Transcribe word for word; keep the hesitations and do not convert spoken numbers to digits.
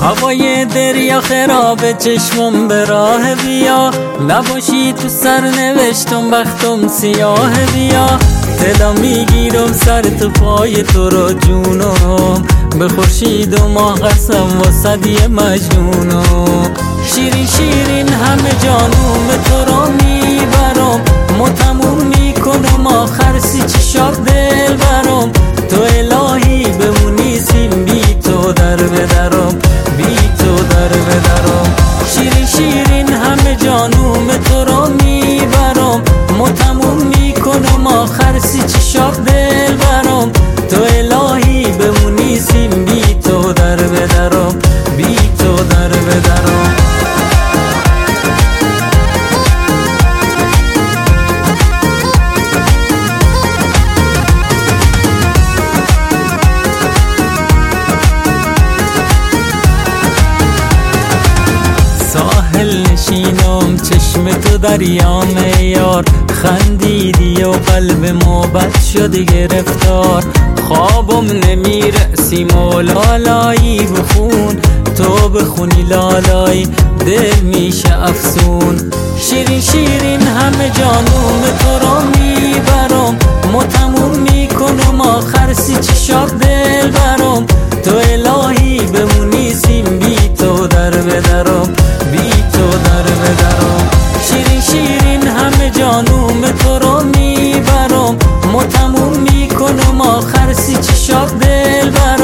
هوای دریا خراب چشمم به راه بیا، نباشی تو سرنوشتم بختم سیاه بیا. دلم میگیرم سر تو پای تو رو جونم، به خورشید و ماه قسم واسه یه مجنونم. شیرین شیرین همه جانوم تو رو میبرم، متموم میکنم آخر سی چشات دل برم. تو الهی بمونی سیم بی تو در بدرم، بی تو در بدرم. شیرین شیرین همه جانوم تو رو میبرم، متموم میکنم آخر سی چشات دل برم. تو الهی بمونی سیم بی تو در بدرم، بی تو در بدرم. ساحل نشینم چشم تو دریام یار، خندیدی و قلب موبت شد گرفتار. خوابم نمیرسی مولالایی بخون، تو بخونی لالایی دل میشه افسون. شیرین شیرین همه جانوم تو رو میبرم، متموم میکنم آخر سی چشات دل برم. تو الهی بمونی سیم بی تو در بدرم، بی تو در بدرم. شیرین شیرین همه جانوم تو رو میبرم، متموم میکنم آخر سی چشات دل برم.